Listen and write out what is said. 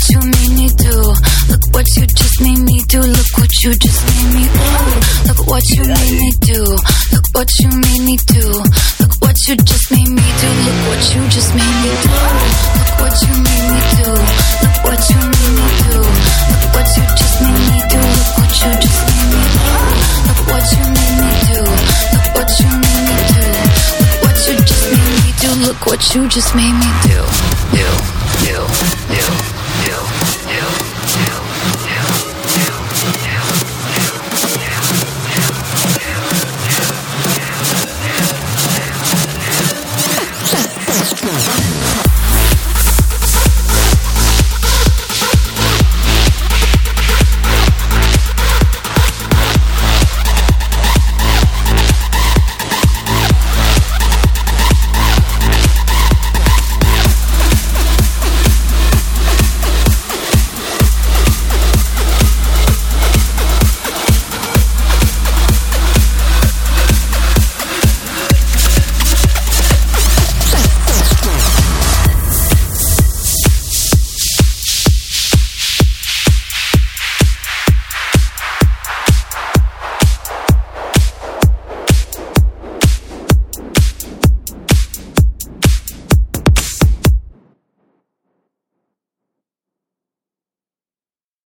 you made me do. Look what you just made me do. Look what you just made me do. Look what you made me do. Look what you made me do. Look what you just made me do. Look what you just made me do. Look what you made me do. Look what you made me do. Look what you just made me do. Look what you just made me do. Look what you made me do. Look what you made me do. Look what you just made me do. Look what you just made me do. Do, do, do, do, do, do.